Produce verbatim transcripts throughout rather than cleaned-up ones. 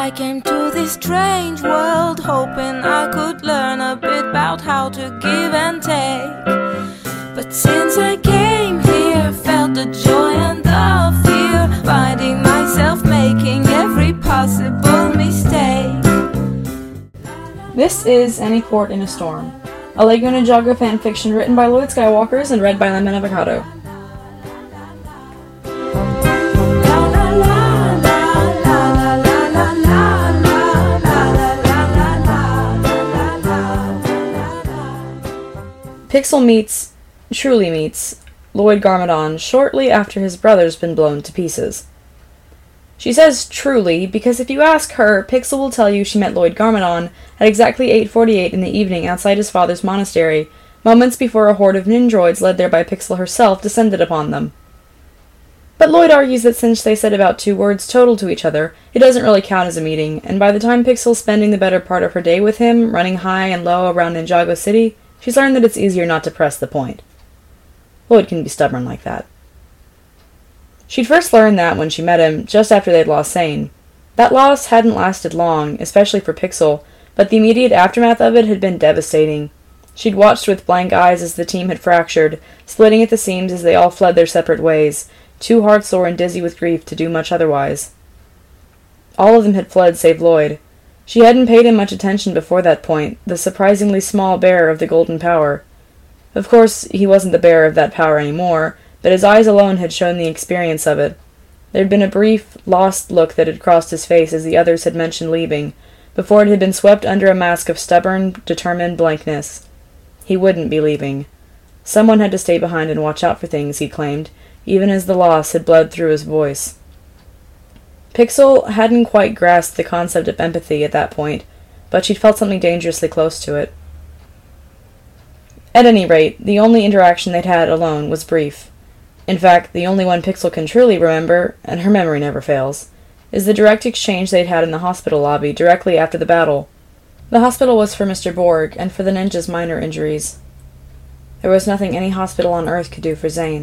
I came to this strange world hoping I could learn a bit about how to give and take. But since I came here, felt the joy and the fear, finding myself making every possible mistake. This is Any Port in a Storm, a LEGO Ninjago fanfiction written by Lloyd Skywalkers and read by Lemon Avocado. Pixel meets, truly meets, Lloyd Garmadon shortly after his brother's been blown to pieces. She says truly because if you ask her, Pixel will tell you she met Lloyd Garmadon at exactly eight forty-eight in the evening outside his father's monastery, moments before a horde of Nindroids led there by Pixel herself descended upon them. But Lloyd argues that since they said about two words total to each other, it doesn't really count as a meeting, and by the time Pixel's spending the better part of her day with him, running high and low around Ninjago City, she's learned that it's easier not to press the point. Lloyd can be stubborn like that. She'd first learned that when she met him, just after they'd lost Zane. That loss hadn't lasted long, especially for Pixel, but the immediate aftermath of it had been devastating. She'd watched with blank eyes as the team had fractured, splitting at the seams as they all fled their separate ways, too heartsore and dizzy with grief to do much otherwise. All of them had fled save Lloyd. She hadn't paid him much attention before that point, the surprisingly small bearer of the golden power. Of course, he wasn't the bearer of that power anymore, but his eyes alone had shown the experience of it. There had been a brief, lost look that had crossed his face as the others had mentioned leaving, before it had been swept under a mask of stubborn, determined blankness. He wouldn't be leaving. Someone had to stay behind and watch out for things, he claimed, even as the loss had bled through his voice. Pixel hadn't quite grasped the concept of empathy at that point, but she'd felt something dangerously close to it. At any rate, the only interaction they'd had alone was brief. In fact, the only one Pixel can truly remember, and her memory never fails, is the direct exchange they'd had in the hospital lobby directly after the battle. The hospital was for Mister Borg, and for the ninja's minor injuries. There was nothing any hospital on Earth could do for Zane.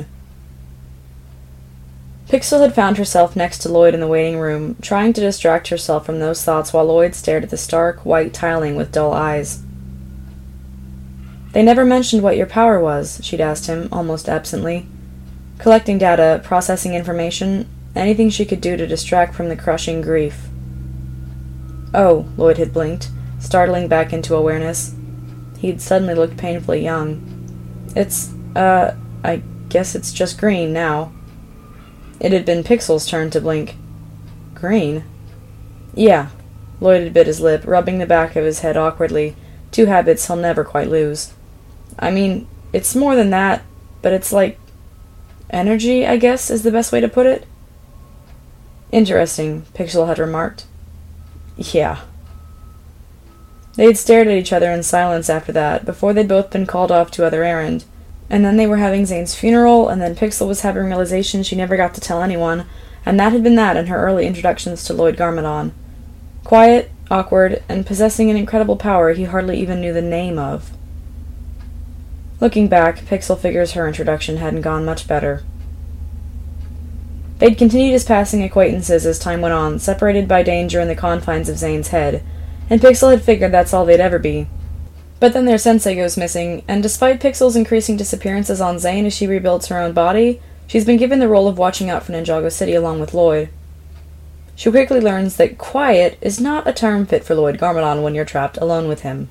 Pixel had found herself next to Lloyd in the waiting room, trying to distract herself from those thoughts while Lloyd stared at the stark, white tiling with dull eyes. "They never mentioned what your power was," she'd asked him, almost absently. Collecting data, processing information, anything she could do to distract from the crushing grief. Oh, Lloyd had blinked, startling back into awareness. He'd suddenly looked painfully young. It's, uh, I guess it's just green now. It had been Pixel's turn to blink. Green? Yeah. Lloyd had bit his lip, rubbing the back of his head awkwardly, two habits he'll never quite lose. I mean, it's more than that, but it's like energy, I guess, is the best way to put it. Interesting, Pixel had remarked. Yeah. They had stared at each other in silence after that, before they'd both been called off to other errand. And then they were having Zane's funeral, and then Pixel was having realizations she never got to tell anyone, and that had been that in her early introductions to Lloyd Garmadon. Quiet, awkward, and possessing an incredible power he hardly even knew the name of. Looking back, Pixel figures her introduction hadn't gone much better. They'd continued as passing acquaintances as time went on, separated by danger in the confines of Zane's head, and Pixel had figured that's all they'd ever be. But then their sensei goes missing, and despite Pixel's increasing disappearances on Zane as she rebuilds her own body, she's been given the role of watching out for Ninjago City along with Lloyd. She quickly learns that quiet is not a term fit for Lloyd Garmadon when you're trapped alone with him.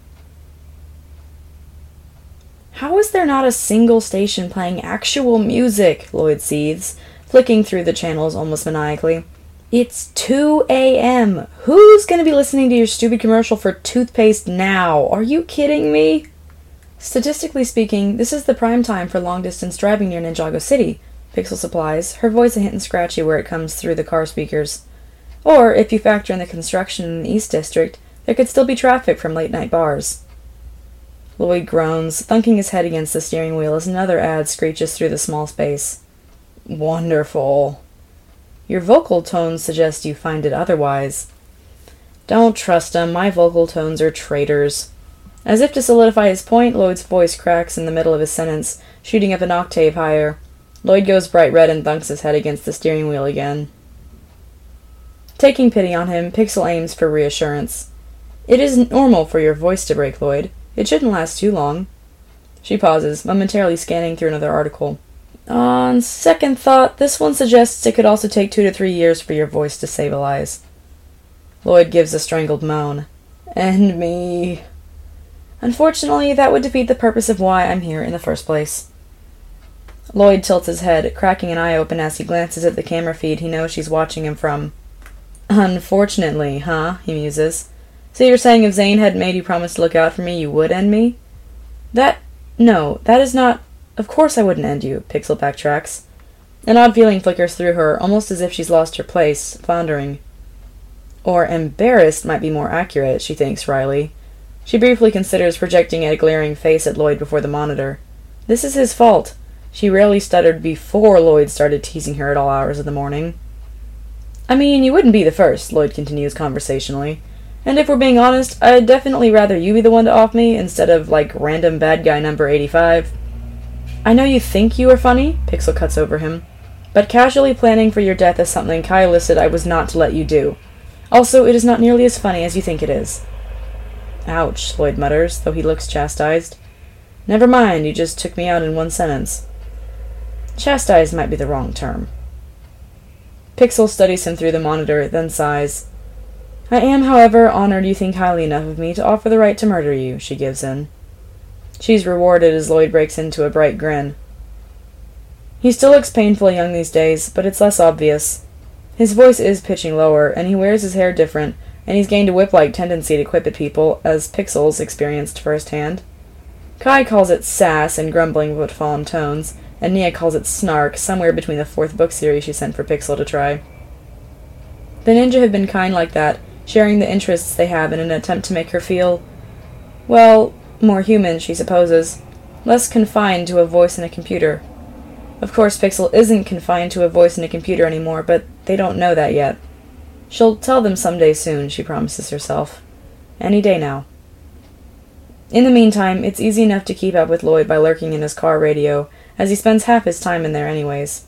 How is there not a single station playing actual music? Lloyd seethes, flicking through the channels almost maniacally. It's two a.m. Who's going to be listening to your stupid commercial for toothpaste now? Are you kidding me? Statistically speaking, this is the prime time for long-distance driving near Ninjago City, Pixel supplies, her voice a hint scratchy where it comes through the car speakers. Or, if you factor in the construction in the East District, there could still be traffic from late-night bars. Lloyd groans, thunking his head against the steering wheel as another ad screeches through the small space. Wonderful. Your vocal tones suggest you find it otherwise. Don't trust 'em, my vocal tones are traitors. As if to solidify his point, Lloyd's voice cracks in the middle of his sentence, shooting up an octave higher. Lloyd goes bright red and thunks his head against the steering wheel again. Taking pity on him, Pixel aims for reassurance. It isn't normal for your voice to break, Lloyd. It shouldn't last too long. She pauses, momentarily scanning through another article. On second thought, this one suggests it could also take two to three years for your voice to stabilize. Lloyd gives a strangled moan. And me. Unfortunately, that would defeat the purpose of why I'm here in the first place. Lloyd tilts his head, cracking an eye open as he glances at the camera feed he knows she's watching him from. Unfortunately, huh? He muses. So you're saying if Zane hadn't made you promise to look out for me, you would end me? That... no, that is not... Of course I wouldn't end you, Pixel backtracks. An odd feeling flickers through her, almost as if she's lost her place, floundering. Or embarrassed might be more accurate, she thinks wryly. She briefly considers projecting a glaring face at Lloyd before the monitor. This is his fault. She rarely stuttered before Lloyd started teasing her at all hours of the morning. I mean, you wouldn't be the first, Lloyd continues conversationally. And if we're being honest, I'd definitely rather you be the one to off me instead of, like, random bad guy number eighty-five. I know you think you are funny, Pixel cuts over him, but casually planning for your death is something Kai listed I was not to let you do. Also, it is not nearly as funny as you think it is. Ouch, Lloyd mutters, though he looks chastised. Never mind, you just took me out in one sentence. Chastised might be the wrong term. Pixel studies him through the monitor, then sighs. I am, however, honored you think highly enough of me to offer the right to murder you, she gives in. She's rewarded as Lloyd breaks into a bright grin. He still looks painfully young these days, but it's less obvious. His voice is pitching lower, and he wears his hair different, and he's gained a whip-like tendency to quip at people, as Pixel's experienced firsthand. Kai calls it sass in grumbling but fallen tones, and Nia calls it snark, somewhere between the fourth book series she sent for Pixel to try. The ninja have been kind like that, sharing the interests they have in an attempt to make her feel, well, more human, she supposes, less confined to a voice in a computer. Of course, Pixel isn't confined to a voice in a computer anymore, but they don't know that yet. She'll tell them someday soon, she promises herself. Any day now. In the meantime, it's easy enough to keep up with Lloyd by lurking in his car radio, as he spends half his time in there anyways.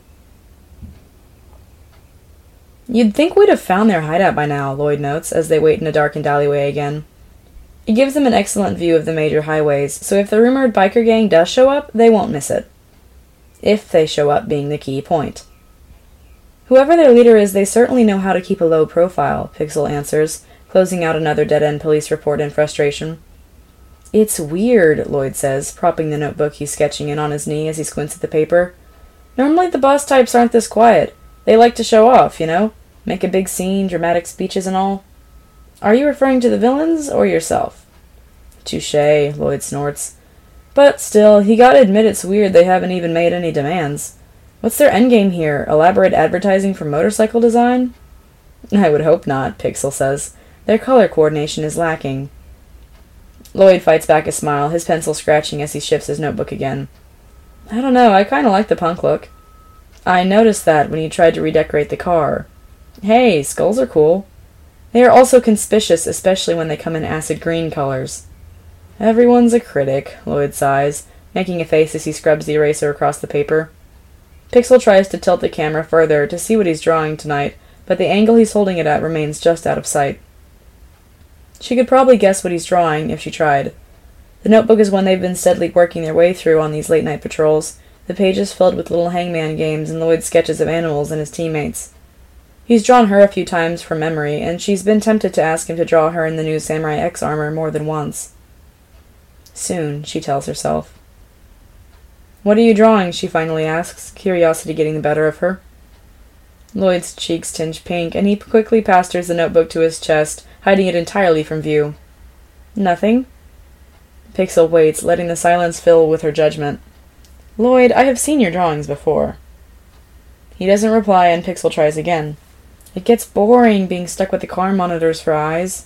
You'd think we'd have found their hideout by now, Lloyd notes, as they wait in a darkened alleyway again. It gives them an excellent view of the major highways, so if the rumored biker gang does show up, they won't miss it. If they show up being the key point. Whoever their leader is, they certainly know how to keep a low profile, Pixel answers, closing out another dead-end police report in frustration. It's weird, Lloyd says, propping the notebook he's sketching in on his knee as he squints at the paper. Normally the boss types aren't this quiet. They like to show off, you know? Make a big scene, dramatic speeches and all. Are you referring to the villains or yourself? Touché, Lloyd snorts. But still, he gotta admit it's weird they haven't even made any demands. What's their endgame here? Elaborate advertising for motorcycle design? I would hope not, Pixel says. Their color coordination is lacking. Lloyd fights back a smile, his pencil scratching as he shifts his notebook again. I don't know, I kinda like the punk look. I noticed that when you tried to redecorate the car. Hey, skulls are cool. They are also conspicuous, especially when they come in acid green colors. Everyone's a critic, Lloyd sighs, making a face as he scrubs the eraser across the paper. Pixel tries to tilt the camera further to see what he's drawing tonight, but the angle he's holding it at remains just out of sight. She could probably guess what he's drawing if she tried. The notebook is one they've been steadily working their way through on these late-night patrols, the pages filled with little hangman games and Lloyd's sketches of animals and his teammates. He's drawn her a few times from memory, and she's been tempted to ask him to draw her in the new Samurai X armor more than once. Soon, she tells herself. What are you drawing? She finally asks, curiosity getting the better of her. Lloyd's cheeks tinge pink, and he quickly pastors the notebook to his chest, hiding it entirely from view. Nothing? Pixel waits, letting the silence fill with her judgment. Lloyd, I have seen your drawings before. He doesn't reply, and Pixel tries again. It gets boring being stuck with the car monitors for eyes.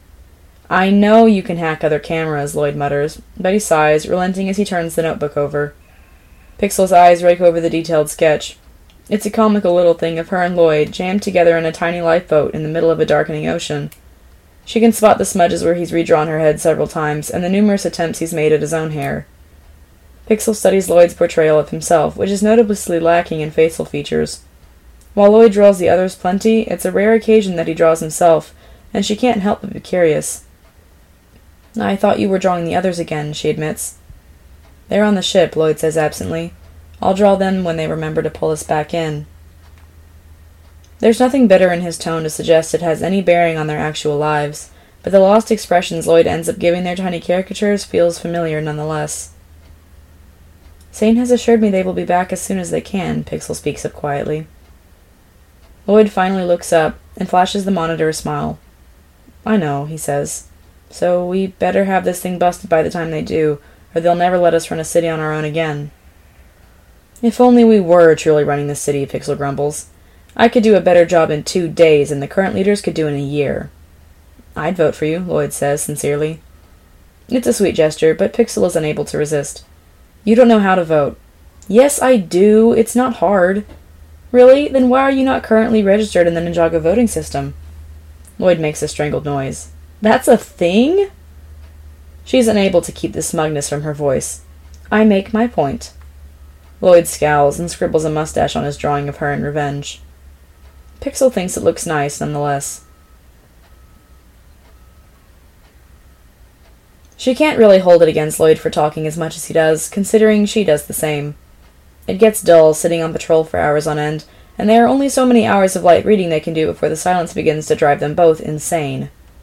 I know you can hack other cameras, Lloyd mutters, but he sighs, relenting as he turns the notebook over. Pixel's eyes rake over the detailed sketch. It's a comical little thing of her and Lloyd, jammed together in a tiny lifeboat in the middle of a darkening ocean. She can spot the smudges where he's redrawn her head several times, and the numerous attempts he's made at his own hair. Pixel studies Lloyd's portrayal of himself, which is noticeably lacking in facial features. While Lloyd draws the others plenty, it's a rare occasion that he draws himself, and she can't help but be curious. "I thought you were drawing the others again," she admits. "They're on the ship," Lloyd says absently. "I'll draw them when they remember to pull us back in." There's nothing bitter in his tone to suggest it has any bearing on their actual lives, but the lost expressions Lloyd ends up giving their tiny caricatures feels familiar nonetheless. "Zane has assured me they will be back as soon as they can," Pixel speaks up quietly. Lloyd finally looks up and flashes the monitor a smile. "I know," he says. "So we better have this thing busted by the time they do, or they'll never let us run a city on our own again." "If only we were truly running the city," Pixel grumbles. "I could do a better job in two days than the current leaders could do in a year." "I'd vote for you," Lloyd says sincerely. It's a sweet gesture, but Pixel is unable to resist. "You don't know how to vote." "Yes, I do. It's not hard." "Really? Then why are you not currently registered in the Ninjago voting system?" Lloyd makes a strangled noise. "That's a thing?" She's unable to keep the smugness from her voice. "I make my point." Lloyd scowls and scribbles a mustache on his drawing of her in revenge. Pixel thinks it looks nice, nonetheless. She can't really hold it against Lloyd for talking as much as he does, considering she does the same. It gets dull sitting on patrol for hours on end, and there are only so many hours of light reading they can do before the silence begins to drive them both insane.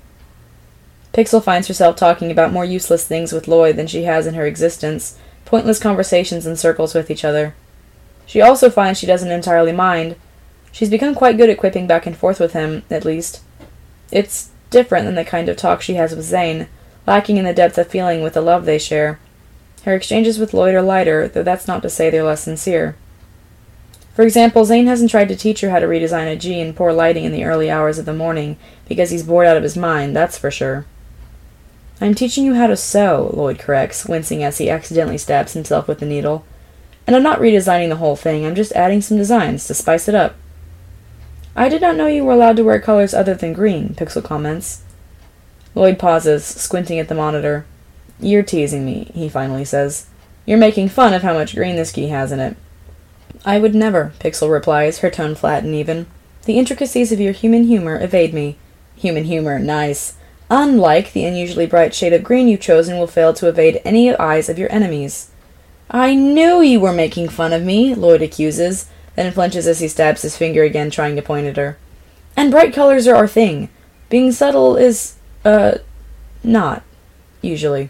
Pixel finds herself talking about more useless things with Lloyd than she has in her existence, pointless conversations in circles with each other. She also finds she doesn't entirely mind. She's become quite good at quipping back and forth with him, at least. It's different than the kind of talk she has with Zane, lacking in the depth of feeling with the love they share. Her exchanges with Lloyd are lighter, though that's not to say they're less sincere. For example, Zane hasn't tried to teach her how to redesign a G in poor lighting in the early hours of the morning, because he's bored out of his mind, that's for sure. "I'm teaching you how to sew," Lloyd corrects, wincing as he accidentally stabs himself with the needle. "And I'm not redesigning the whole thing, I'm just adding some designs to spice it up." "I did not know you were allowed to wear colors other than green," Pixel comments. Lloyd pauses, squinting at the monitor. "You're teasing me," he finally says. "You're making fun of how much green this key has in it." "I would never," Pixel replies, her tone flat and even. "The intricacies of your human humor evade me." "Human humor, nice. Unlike the unusually bright shade of green you've chosen will fail to evade any eyes of your enemies." "I knew you were making fun of me," Lloyd accuses, then flinches as he stabs his finger again, trying to point at her. "And bright colors are our thing. Being subtle is, uh, not, usually."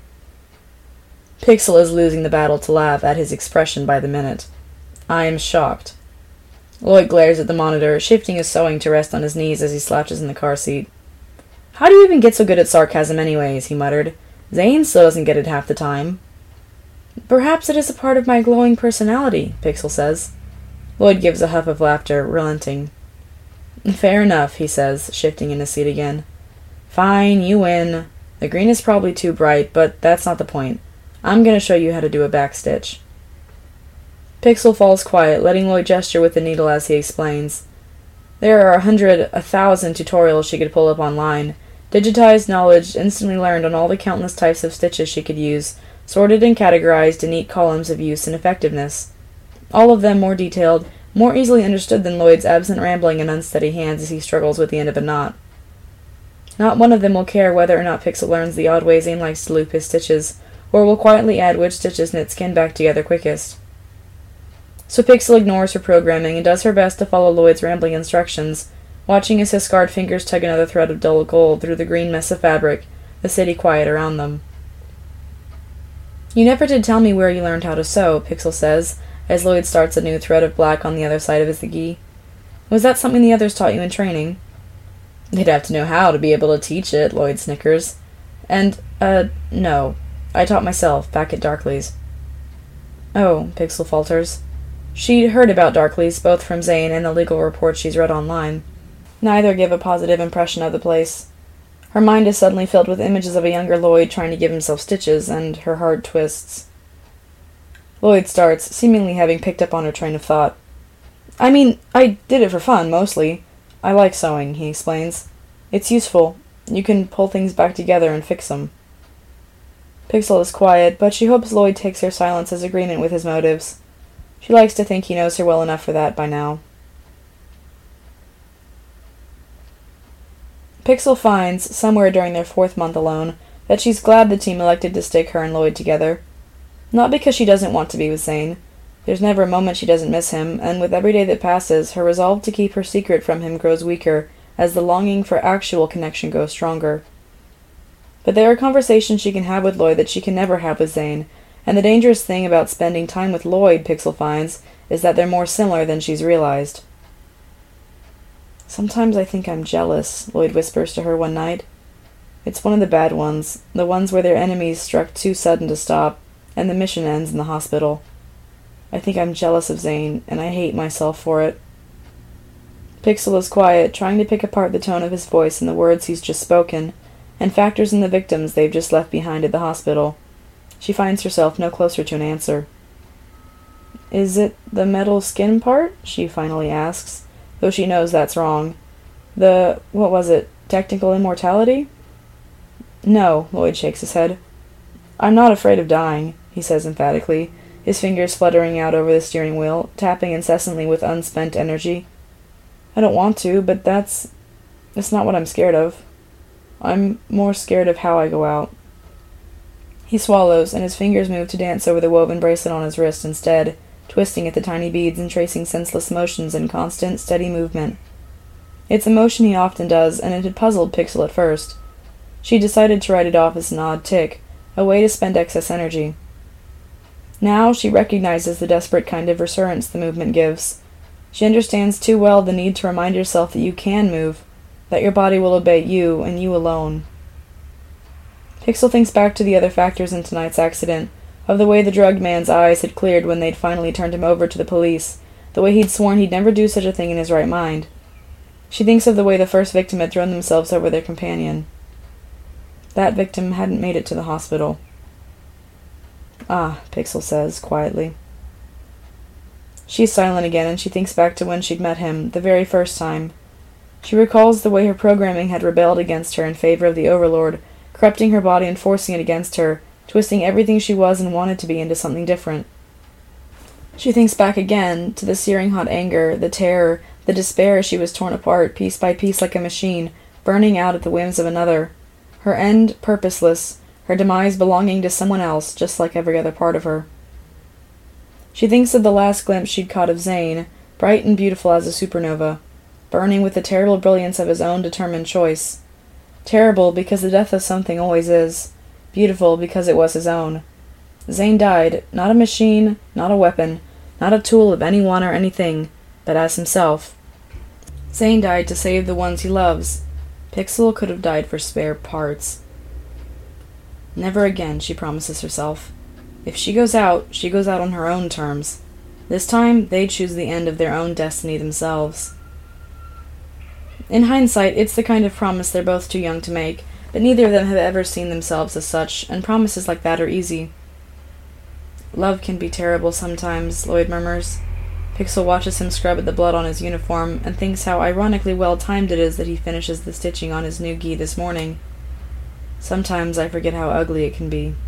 Pixel is losing the battle to laugh at his expression by the minute. "I am shocked." Lloyd glares at the monitor, shifting his sewing to rest on his knees as he slouches in the car seat. "How do you even get so good at sarcasm anyways?" he muttered. "Zane still doesn't get it half the time." "Perhaps it is a part of my glowing personality," Pixel says. Lloyd gives a huff of laughter, relenting. "Fair enough," he says, shifting in his seat again. "Fine, you win. The green is probably too bright, but that's not the point. I'm going to show you how to do a backstitch." Pixel falls quiet, letting Lloyd gesture with the needle as he explains. There are a hundred, a thousand tutorials she could pull up online. Digitized knowledge instantly learned on all the countless types of stitches she could use, sorted and categorized in neat columns of use and effectiveness. All of them more detailed, more easily understood than Lloyd's absent rambling and unsteady hands as he struggles with the end of a knot. Not one of them will care whether or not Pixel learns the odd way Zane likes to loop his stitches, or will quietly add which stitches knit skin back together quickest. So Pixel ignores her programming and does her best to follow Lloyd's rambling instructions, watching as his scarred fingers tug another thread of dull gold through the green mess of fabric, the city quiet around them. "You never did tell me where you learned how to sew," Pixel says, as Lloyd starts a new thread of black on the other side of his gi. "Was that something the others taught you in training?" "They'd have to know how to be able to teach it," Lloyd snickers. And, uh, no. I taught myself, back at Darkly's." "Oh," Pixel falters. She'd heard about Darkly's, both from Zane and the legal reports she's read online. Neither give a positive impression of the place. Her mind is suddenly filled with images of a younger Lloyd trying to give himself stitches, and her heart twists. Lloyd starts, seemingly having picked up on her train of thought. "I mean, I did it for fun, mostly. I like sewing," he explains. "It's useful. You can pull things back together and fix them." Pixel is quiet, but she hopes Lloyd takes her silence as agreement with his motives. She likes to think he knows her well enough for that by now. Pixel finds, somewhere during their fourth month alone, that she's glad the team elected to stick her and Lloyd together. Not because she doesn't want to be with Zane. There's never a moment she doesn't miss him, and with every day that passes, her resolve to keep her secret from him grows weaker, as the longing for actual connection grows stronger. But there are conversations she can have with Lloyd that she can never have with Zane, and the dangerous thing about spending time with Lloyd, Pixel finds, is that they're more similar than she's realized. "Sometimes I think I'm jealous," Lloyd whispers to her one night. It's one of the bad ones, the ones where their enemies struck too sudden to stop, and the mission ends in the hospital. I think I'm jealous of Zane, and I hate myself for it. Pixel is quiet, trying to pick apart the tone of his voice and the words he's just spoken, and factors in the victims they've just left behind at the hospital. She finds herself no closer to an answer. "Is it the metal skin part?" she finally asks, though she knows that's wrong. The, what was it, technical immortality? "No," Lloyd shakes his head. "I'm not afraid of dying," he says emphatically, his fingers fluttering out over the steering wheel, tapping incessantly with unspent energy. "I don't want to, but that's... that's not what I'm scared of. I'm more scared of how I go out." He swallows, and his fingers move to dance over the woven bracelet on his wrist instead, twisting at the tiny beads and tracing senseless motions in constant, steady movement. It's a motion he often does, and it had puzzled Pixel at first. She decided to write it off as an odd tick, a way to spend excess energy. Now she recognizes the desperate kind of reassurance the movement gives. She understands too well the need to remind yourself that you can move, that your body will obey you, and you alone. Pixel thinks back to the other factors in tonight's accident, of the way the drugged man's eyes had cleared when they'd finally turned him over to the police, the way he'd sworn he'd never do such a thing in his right mind. She thinks of the way the first victim had thrown themselves over their companion. That victim hadn't made it to the hospital. "Ah," Pixel says, quietly. She's silent again, and she thinks back to when she'd met him, the very first time. She recalls the way her programming had rebelled against her in favor of the Overlord, corrupting her body and forcing it against her, twisting everything she was and wanted to be into something different. She thinks back again to the searing hot anger, the terror, the despair as she was torn apart, piece by piece like a machine, burning out at the whims of another. Her end purposeless, her demise belonging to someone else, just like every other part of her. She thinks of the last glimpse she'd caught of Zane, bright and beautiful as a supernova, burning with the terrible brilliance of his own determined choice. Terrible because the death of something always is. Beautiful because it was his own. Zane died, not a machine, not a weapon, not a tool of anyone or anything, but as himself. Zane died to save the ones he loves. Pixel could have died for spare parts. Never again, she promises herself. If she goes out, she goes out on her own terms. This time, they choose the end of their own destiny themselves. In hindsight, it's the kind of promise they're both too young to make, but neither of them have ever seen themselves as such, and promises like that are easy. "Love can be terrible sometimes," Lloyd murmurs. Pixel watches him scrub at the blood on his uniform, and thinks how ironically well-timed it is that he finishes the stitching on his new gi this morning. Sometimes I forget how ugly it can be.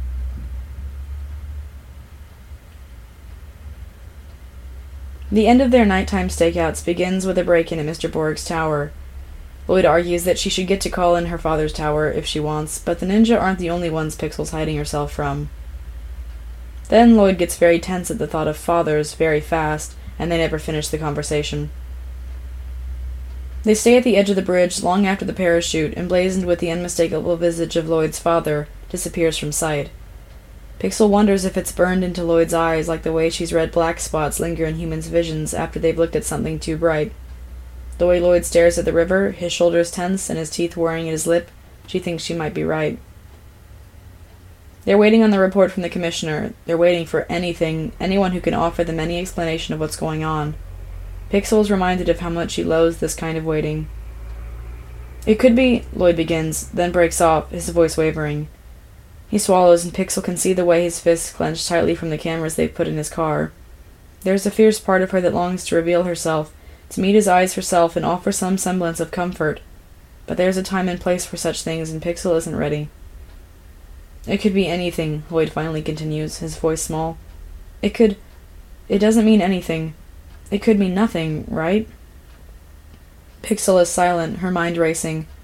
The end of their nighttime stakeouts begins with a break-in at Mister Borg's tower. Lloyd argues that she should get to call in her father's tower if she wants, but the ninja aren't the only ones Pixel's hiding herself from. Then Lloyd gets very tense at the thought of fathers very fast, and they never finish the conversation. They stay at the edge of the bridge long after the parachute, emblazoned with the unmistakable visage of Lloyd's father, disappears from sight. Pixel wonders if it's burned into Lloyd's eyes like the way she's read black spots linger in humans' visions after they've looked at something too bright. The way Lloyd stares at the river, his shoulders tense and his teeth whirring at his lip, she thinks she might be right. They're waiting on the report from the commissioner. They're waiting for anything, anyone who can offer them any explanation of what's going on. Pixel is reminded of how much she loathes this kind of waiting. "It could be," Lloyd begins, then breaks off, his voice wavering. He swallows, and Pixel can see the way his fists clench tightly from the cameras they've put in his car. There's a fierce part of her that longs to reveal herself, to meet his eyes herself and offer some semblance of comfort. But there's a time and place for such things, and Pixel isn't ready. "It could be anything," Lloyd finally continues, his voice small. "It could... It doesn't mean anything. It could mean nothing, right?" Pixel is silent, her mind racing.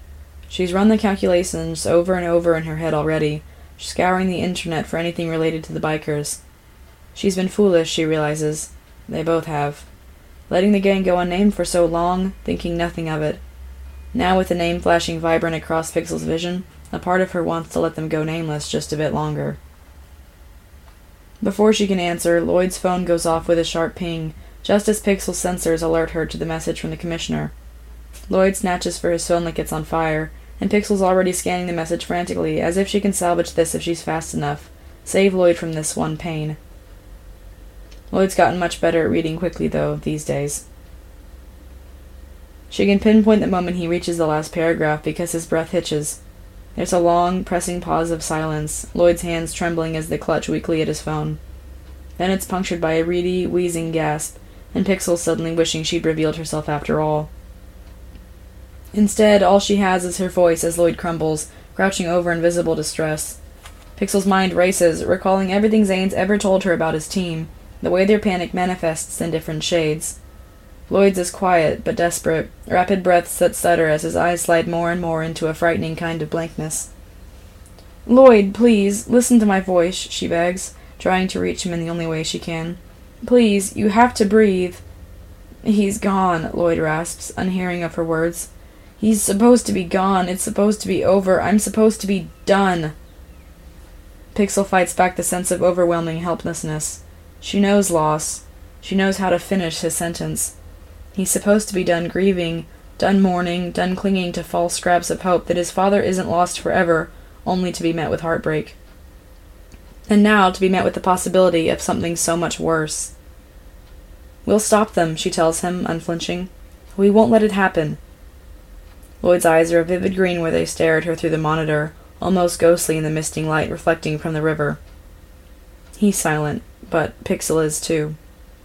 She's run the calculations over and over in her head already, scouring the internet for anything related to the bikers. She's been foolish, she realizes. They both have. Letting the gang go unnamed for so long, thinking nothing of it. Now with the name flashing vibrant across Pixel's vision, a part of her wants to let them go nameless just a bit longer. Before she can answer, Lloyd's phone goes off with a sharp ping, just as Pixel's sensors alert her to the message from the commissioner. Lloyd snatches for his phone like it's on fire, and Pixel's already scanning the message frantically, as if she can salvage this if she's fast enough. Save Lloyd from this one pain. Lloyd's gotten much better at reading quickly, though, these days. She can pinpoint the moment he reaches the last paragraph because his breath hitches. There's a long, pressing pause of silence, Lloyd's hands trembling as they clutch weakly at his phone. Then it's punctured by a reedy, wheezing gasp, and Pixel suddenly wishing she'd revealed herself after all. Instead, all she has is her voice as Lloyd crumbles, crouching over in visible distress. Pixel's mind races, recalling everything Zane's ever told her about his team, the way their panic manifests in different shades. Lloyd's is quiet, but desperate, rapid breaths that stutter as his eyes slide more and more into a frightening kind of blankness. "Lloyd, please, listen to my voice," she begs, trying to reach him in the only way she can. "Please, you have to breathe." "He's gone," Lloyd rasps, unhearing of her words. "He's supposed to be gone. It's supposed to be over. I'm supposed to be done." Pixel fights back the sense of overwhelming helplessness. She knows loss. She knows how to finish his sentence. He's supposed to be done grieving, done mourning, done clinging to false scraps of hope that his father isn't lost forever, only to be met with heartbreak. And now to be met with the possibility of something so much worse. "We'll stop them," she tells him, unflinching. "We won't let it happen." Lloyd's eyes are a vivid green where they stare at her through the monitor, almost ghostly in the misting light reflecting from the river. He's silent, but Pixel is too.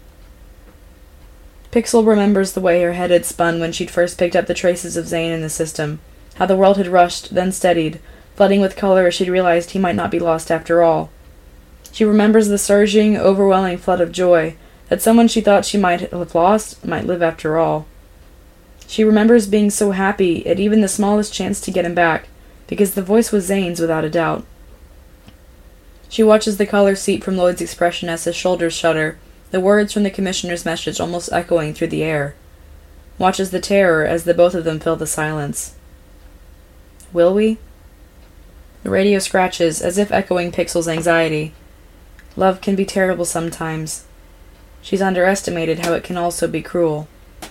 Pixel remembers the way her head had spun when she'd first picked up the traces of Zane in the system, how the world had rushed, then steadied, flooding with color as she'd realized he might not be lost after all. She remembers the surging, overwhelming flood of joy, that someone she thought she might have lost might live after all. She remembers being so happy at even the smallest chance to get him back, because the voice was Zane's without a doubt. She watches the color seep from Lloyd's expression as his shoulders shudder, the words from the commissioner's message almost echoing through the air. Watches the terror as the both of them fill the silence. "Will we?" The radio scratches, as if echoing Pixel's anxiety. Love can be terrible sometimes. She's underestimated how it can also be cruel.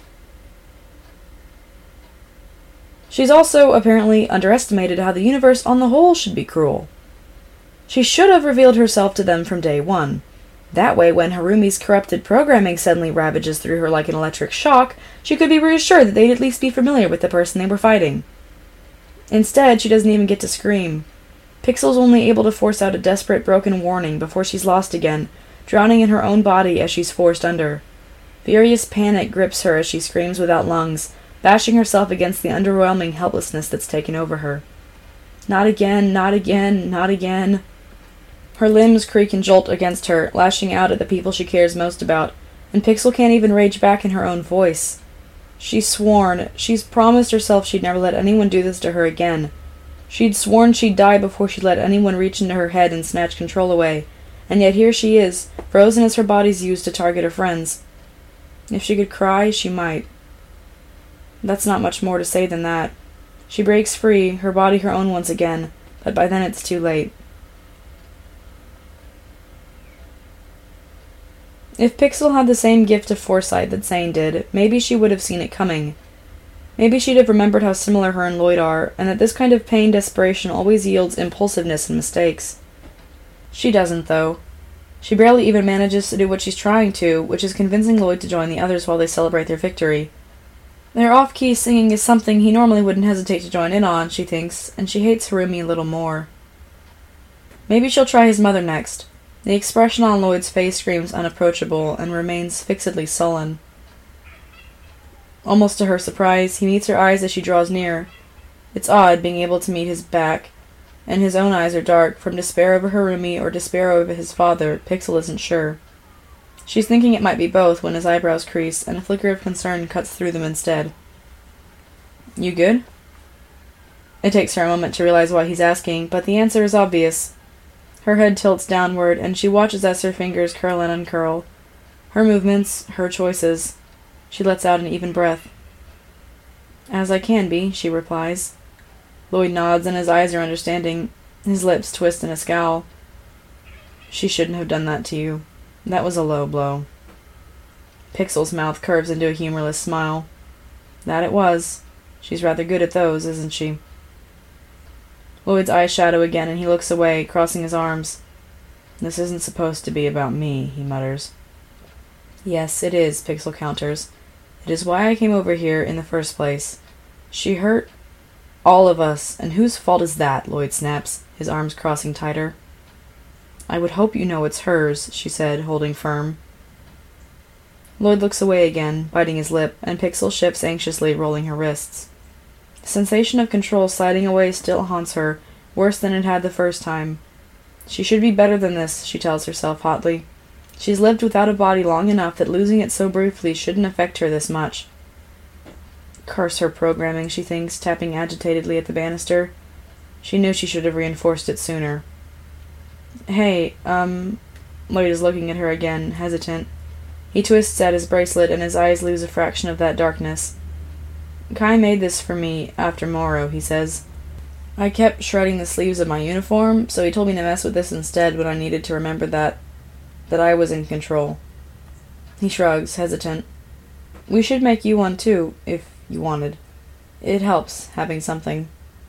She's also, apparently, underestimated how the universe on the whole should be cruel. She should have revealed herself to them from day one. That way, when Harumi's corrupted programming suddenly ravages through her like an electric shock, she could be reassured that they'd at least be familiar with the person they were fighting. Instead, she doesn't even get to scream. Pixel's only able to force out a desperate broken warning before she's lost again, drowning in her own body as she's forced under. Furious panic grips her as she screams without lungs, bashing herself against the underwhelming helplessness that's taken over her. Not again, not again, not again. Her limbs creak and jolt against her, lashing out at the people she cares most about, and Pixel can't even rage back in her own voice. She's sworn, she's promised herself she'd never let anyone do this to her again. She'd sworn she'd die before she'd let anyone reach into her head and snatch control away, and yet here she is, frozen as her body's used to target her friends. If she could cry, she might. That's not much more to say than that. She breaks free, her body her own once again, but by then it's too late. If Pixel had the same gift of foresight that Zane did, maybe she would have seen it coming. Maybe she'd have remembered how similar her and Lloyd are, and that this kind of pain desperation always yields impulsiveness and mistakes. She doesn't, though. She barely even manages to do what she's trying to, which is convincing Lloyd to join the others while they celebrate their victory. Their off-key singing is something he normally wouldn't hesitate to join in on, she thinks, and she hates Harumi a little more. Maybe she'll try his mother next. The expression on Lloyd's face screams unapproachable and remains fixedly sullen. Almost to her surprise, he meets her eyes as she draws near. It's odd being able to meet his back, and his own eyes are dark, from despair over Harumi or despair over his father. Pixel isn't sure. She's thinking it might be both when his eyebrows crease, and a flicker of concern cuts through them instead. "You good?" It takes her a moment to realize why he's asking, but the answer is obvious. Her head tilts downward, and she watches as her fingers curl and uncurl. Her movements, her choices. She lets out an even breath. "As I can be," she replies. Lloyd nods, and his eyes are understanding. His lips twist in a scowl. "She shouldn't have done that to you. That was a low blow." Pixel's mouth curves into a humorless smile. "That it was. She's rather good at those, isn't she?" Lloyd's eyes shadow again, and he looks away, crossing his arms. "This isn't supposed to be about me," he mutters. "Yes, it is," Pixel counters. "It is why I came over here in the first place. She hurt all of us, and whose fault is that?" Lloyd snaps, his arms crossing tighter. "I would hope you know it's hers," she said, holding firm. Lloyd looks away again, biting his lip, and Pixel shifts anxiously, rolling her wrists. The sensation of control sliding away still haunts her, worse than it had the first time. She should be better than this, she tells herself hotly. She's lived without a body long enough that losing it so briefly shouldn't affect her this much. Curse her programming, she thinks, tapping agitatedly at the banister. She knew she should have reinforced it sooner. "Hey, um..." Lloyd is looking at her again, hesitant. He twists at his bracelet, and his eyes lose a fraction of that darkness. "Kai made this for me after Morrow," he says. "I kept shredding the sleeves of my uniform, so he told me to mess with this instead when I needed to remember that... that I was in control." He shrugs, hesitant. "We should make you one too, if you wanted. It helps, having something."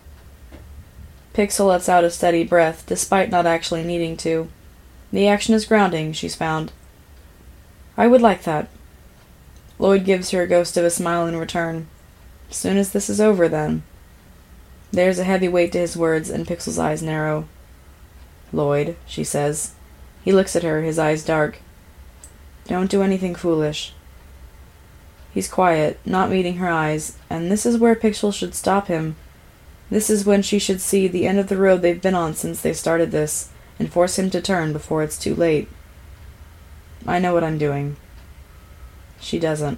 Pixel lets out a steady breath, despite not actually needing to. The action is grounding, she's found. "I would like that." Lloyd gives her a ghost of a smile in return. "Soon as this is over, then." There's a heavy weight to his words, and Pixel's eyes narrow. "Lloyd," she says. He looks at her, his eyes dark. "Don't do anything foolish." He's quiet, not meeting her eyes, and this is where Pixel should stop him. This is when she should see the end of the road they've been on since they started this, and force him to turn before it's too late. "I know what I'm doing." She doesn't.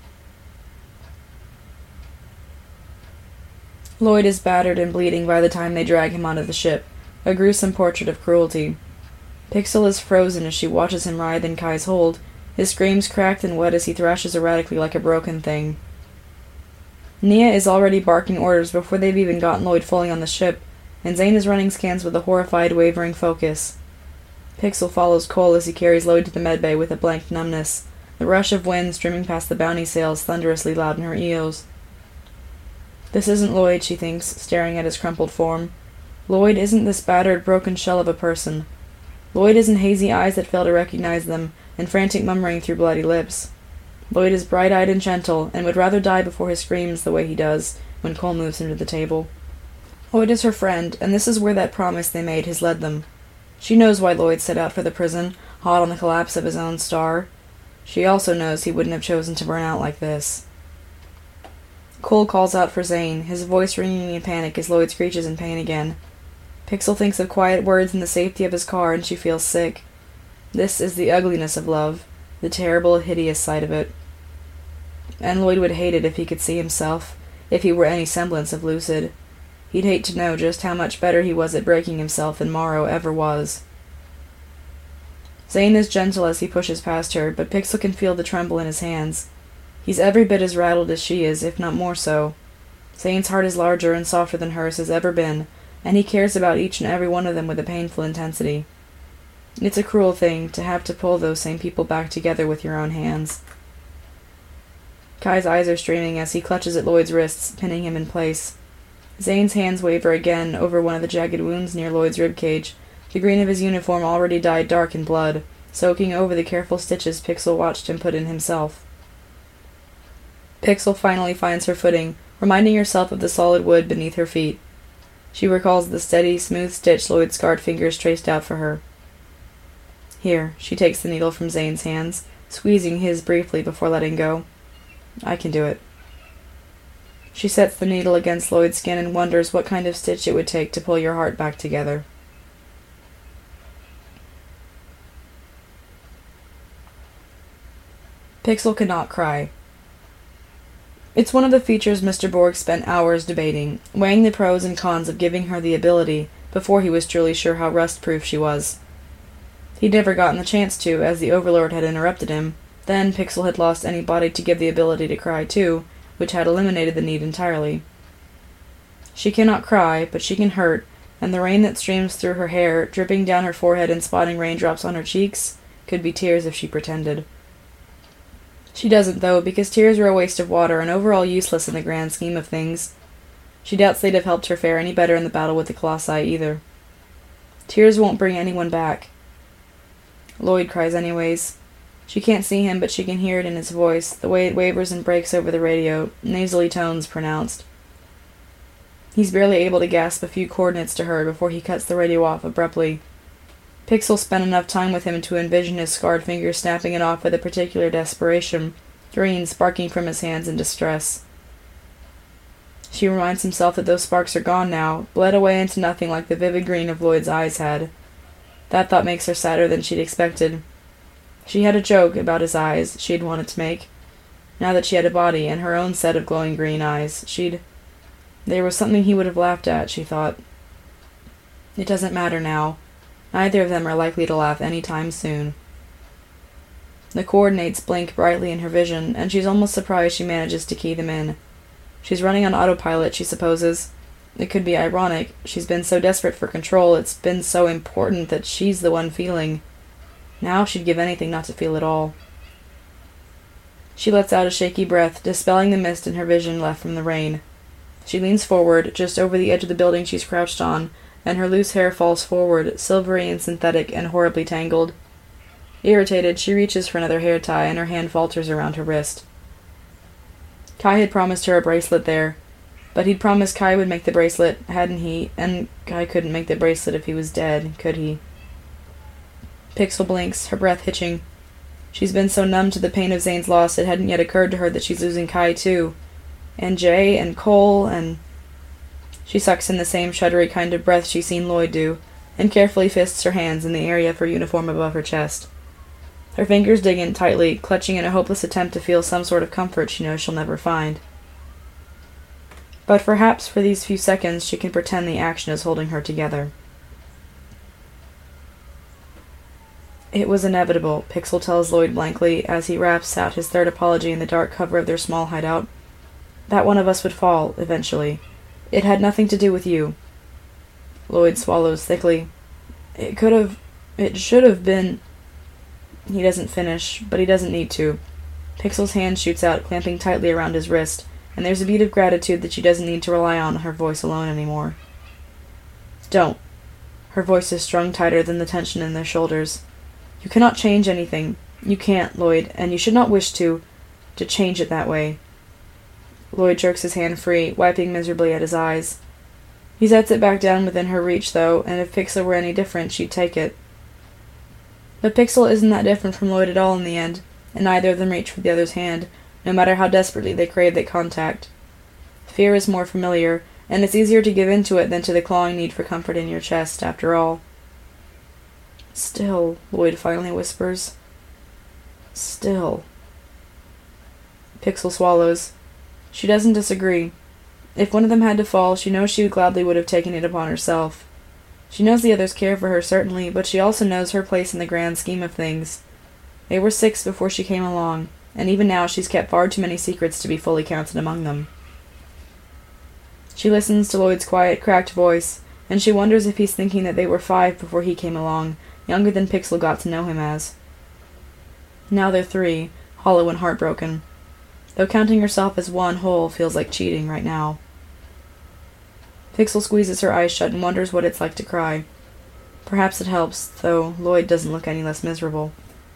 Lloyd is battered and bleeding by the time they drag him onto the ship, a gruesome portrait of cruelty. Pixel is frozen as she watches him writhe in Kai's hold, his screams cracked and wet as he thrashes erratically like a broken thing. Nia is already barking orders before they've even gotten Lloyd fully on the ship, and Zane is running scans with a horrified, wavering focus. Pixel follows Cole as he carries Lloyd to the medbay with a blank numbness, the rush of wind streaming past the bounty sails thunderously loud in her ears. This isn't Lloyd, she thinks, staring at his crumpled form. Lloyd isn't this battered, broken shell of a person. Lloyd isn't hazy eyes that fail to recognize them, and frantic murmuring through bloody lips. Lloyd is bright-eyed and gentle, and would rather die before he screams the way he does when Cole moves him to the table. Lloyd is her friend, and this is where that promise they made has led them. She knows why Lloyd set out for the prison, hot on the collapse of his own star. She also knows he wouldn't have chosen to burn out like this. Cole calls out for Zane, his voice ringing in panic as Lloyd screeches in pain again. Pixel thinks of quiet words in the safety of his car, and she feels sick. This is the ugliness of love, the terrible, hideous side of it. And Lloyd would hate it if he could see himself, if he were any semblance of lucid. He'd hate to know just how much better he was at breaking himself than Morrow ever was. Zane is gentle as he pushes past her, but Pixel can feel the tremble in his hands. He's every bit as rattled as she is, if not more so. Zane's heart is larger and softer than hers has ever been, and he cares about each and every one of them with a painful intensity. It's a cruel thing to have to pull those same people back together with your own hands. Kai's eyes are streaming as he clutches at Lloyd's wrists, pinning him in place. Zane's hands waver again over one of the jagged wounds near Lloyd's ribcage, the green of his uniform already dyed dark in blood, soaking over the careful stitches Pixel watched him put in himself. Pixel finally finds her footing, reminding herself of the solid wood beneath her feet. She recalls the steady, smooth stitch Lloyd's scarred fingers traced out for her. Here, she takes the needle from Zane's hands, squeezing his briefly before letting go. I can do it. She sets the needle against Lloyd's skin and wonders what kind of stitch it would take to pull your heart back together. Pixel cannot cry. It's one of the features Mister Borg spent hours debating, weighing the pros and cons of giving her the ability before he was truly sure how rust-proof she was. He'd never gotten the chance to, as the Overlord had interrupted him. Then Pixel had lost any body to give the ability to cry too, which had eliminated the need entirely. She cannot cry, but she can hurt, and the rain that streams through her hair, dripping down her forehead and spotting raindrops on her cheeks, could be tears if she pretended. She doesn't, though, because tears are a waste of water and overall useless in the grand scheme of things. She doubts they'd have helped her fare any better in the battle with the Colossi either. Tears won't bring anyone back. Lloyd cries anyways. She can't see him, but she can hear it in his voice, the way it wavers and breaks over the radio, nasally tones pronounced. He's barely able to gasp a few coordinates to her before he cuts the radio off abruptly. Pixel spent enough time with him to envision his scarred fingers snapping it off with a particular desperation, green sparking from his hands in distress. She reminds himself that those sparks are gone now, bled away into nothing like the vivid green of Lloyd's eyes had. That thought makes her sadder than she'd expected. She had a joke about his eyes she'd wanted to make. Now that she had a body and her own set of glowing green eyes, she'd... There was something he would have laughed at, she thought. It doesn't matter now. Neither of them are likely to laugh any time soon. The coordinates blink brightly in her vision, and she's almost surprised she manages to key them in. She's running on autopilot, she supposes. It could be ironic. She's been so desperate for control, it's been so important that she's the one feeling. Now she'd give anything not to feel at all. She lets out a shaky breath, dispelling the mist in her vision left from the rain. She leans forward, just over the edge of the building she's crouched on, and her loose hair falls forward, silvery and synthetic and horribly tangled. Irritated, she reaches for another hair tie, and her hand falters around her wrist. Kai had promised her a bracelet there, but he'd promised Kai would make the bracelet, hadn't he? And Kai couldn't make the bracelet if he was dead, could he? Pixel blinks, her breath hitching. She's been so numb to the pain of Zane's loss it hadn't yet occurred to her that she's losing Kai too. And Jay, and Cole, and... She sucks in the same shuddery kind of breath she's seen Lloyd do, and carefully fists her hands in the area of her uniform above her chest. Her fingers dig in tightly, clutching in a hopeless attempt to feel some sort of comfort she knows she'll never find. But perhaps for these few seconds she can pretend the action is holding her together. It was inevitable, Pixel tells Lloyd blankly as he raps out his third apology in the dark cover of their small hideout. That one of us would fall, eventually. It had nothing to do with you. Lloyd swallows thickly. It could have... It should have been... He doesn't finish, but he doesn't need to. Pixel's hand shoots out, clamping tightly around his wrist, and there's a beat of gratitude that she doesn't need to rely on her voice alone anymore. Don't. Her voice is strung tighter than the tension in their shoulders. You cannot change anything. You can't, Lloyd, and you should not wish to... to change it that way. Lloyd jerks his hand free, wiping miserably at his eyes. He sets it back down within her reach, though, and if Pixel were any different, she'd take it. But Pixel isn't that different from Lloyd at all in the end, and neither of them reach for the other's hand, no matter how desperately they crave that contact. Fear is more familiar, and it's easier to give in to it than to the clawing need for comfort in your chest, after all. Still, Lloyd finally whispers. Still. Pixel swallows. She doesn't disagree. If one of them had to fall, she knows she gladly would have taken it upon herself. She knows the others care for her, certainly, but she also knows her place in the grand scheme of things. They were six before she came along, and even now she's kept far too many secrets to be fully counted among them. She listens to Lloyd's quiet, cracked voice, and she wonders if he's thinking that they were five before he came along, younger than Pixel got to know him as. Now they're three, hollow and heartbroken. Though counting herself as one whole feels like cheating right now. Pixel squeezes her eyes shut and wonders what it's like to cry. Perhaps it helps, though Lloyd doesn't look any less miserable.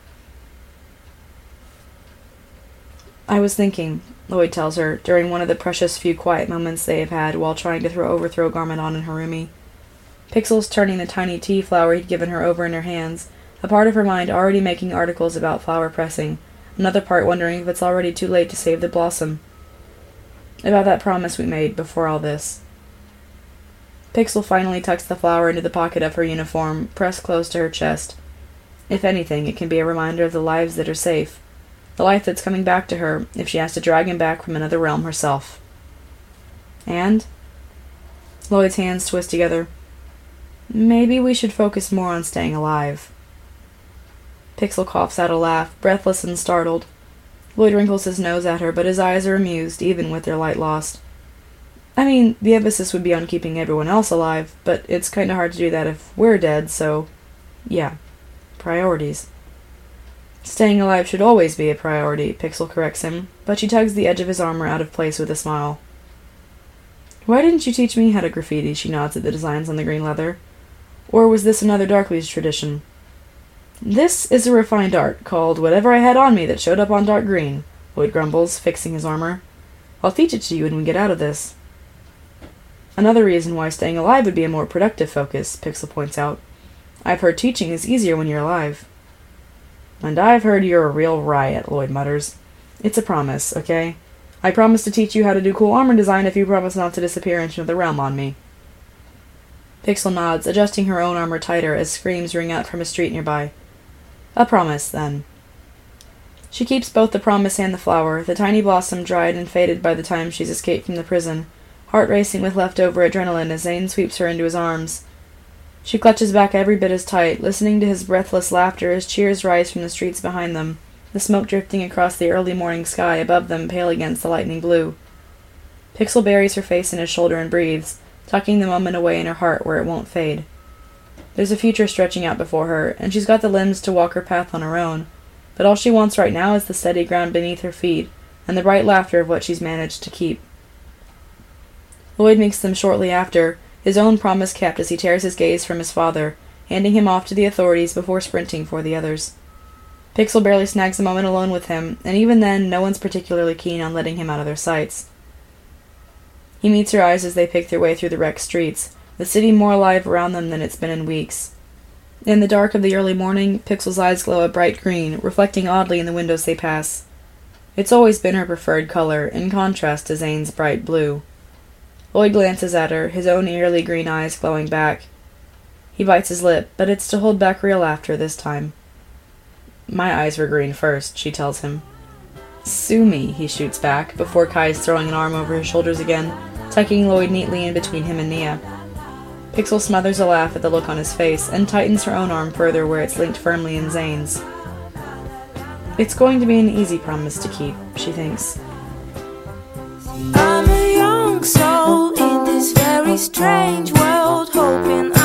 I was thinking, Lloyd tells her, during one of the precious few quiet moments they have had while trying to throw overthrow Garmadon and Harumi. Pixel's turning the tiny tea flower he'd given her over in her hands, a part of her mind already making articles about flower pressing, another part wondering if it's already too late to save the blossom. About that promise we made before all this. Pixel finally tucks the flower into the pocket of her uniform, pressed close to her chest. If anything, it can be a reminder of the lives that are safe. the life that's coming back to her if she has to drag him back from another realm herself. And? Lloyd's hands twist together. Maybe we should focus more on staying alive. Pixel coughs out a laugh, breathless and startled. Lloyd wrinkles his nose at her, but his eyes are amused, even with their light lost. I mean, the emphasis would be on keeping everyone else alive, but it's kinda hard to do that if we're dead, so... yeah. Priorities. Staying alive should always be a priority, Pixel corrects him, but she tugs the edge of his armor out of place with a smile. Why didn't you teach me how to graffiti? She nods at the designs on the green leather. Or was this another Darkleys tradition? This is a refined art, called Whatever I Had on Me That Showed Up on Dark Green, Lloyd grumbles, fixing his armor. I'll teach it to you when we get out of this. Another reason why staying alive would be a more productive focus, Pixel points out. I've heard teaching is easier when you're alive. And I've heard you're a real riot, Lloyd mutters. It's a promise, okay? I promise to teach you how to do cool armor design if you promise not to disappear into the realm on me. Pixel nods, adjusting her own armor tighter as screams ring out from a street nearby. A promise, then. She keeps both the promise and the flower, the tiny blossom dried and faded by the time she's escaped from the prison, heart racing with leftover adrenaline as Zane sweeps her into his arms. She clutches back every bit as tight, listening to his breathless laughter as cheers rise from the streets behind them, the smoke drifting across the early morning sky above them pale against the lightning blue. Pixel buries her face in his shoulder and breathes, tucking the moment away in her heart where it won't fade. There's a future stretching out before her, and she's got the limbs to walk her path on her own, but all she wants right now is the steady ground beneath her feet, and the bright laughter of what she's managed to keep. Lloyd meets them shortly after, his own promise kept as he tears his gaze from his father, handing him off to the authorities before sprinting for the others. Pixel barely snags a moment alone with him, and even then no one's particularly keen on letting him out of their sights. He meets her eyes as they pick their way through the wrecked streets, the city more alive around them than it's been in weeks. In the dark of the early morning, Pixel's eyes glow a bright green, reflecting oddly in the windows they pass. It's always been her preferred color, in contrast to Zane's bright blue. Lloyd glances at her, his own eerily green eyes glowing back. He bites his lip, but it's to hold back real laughter this time. My eyes were green first, she tells him. Sue me, he shoots back, before Kai's throwing an arm over his shoulders again, tucking Lloyd neatly in between him and Nia. Pixel smothers a laugh at the look on his face, and tightens her own arm further where it's linked firmly in Zane's. It's going to be an easy promise to keep, she thinks. I'm a young soul in this very strange world, hoping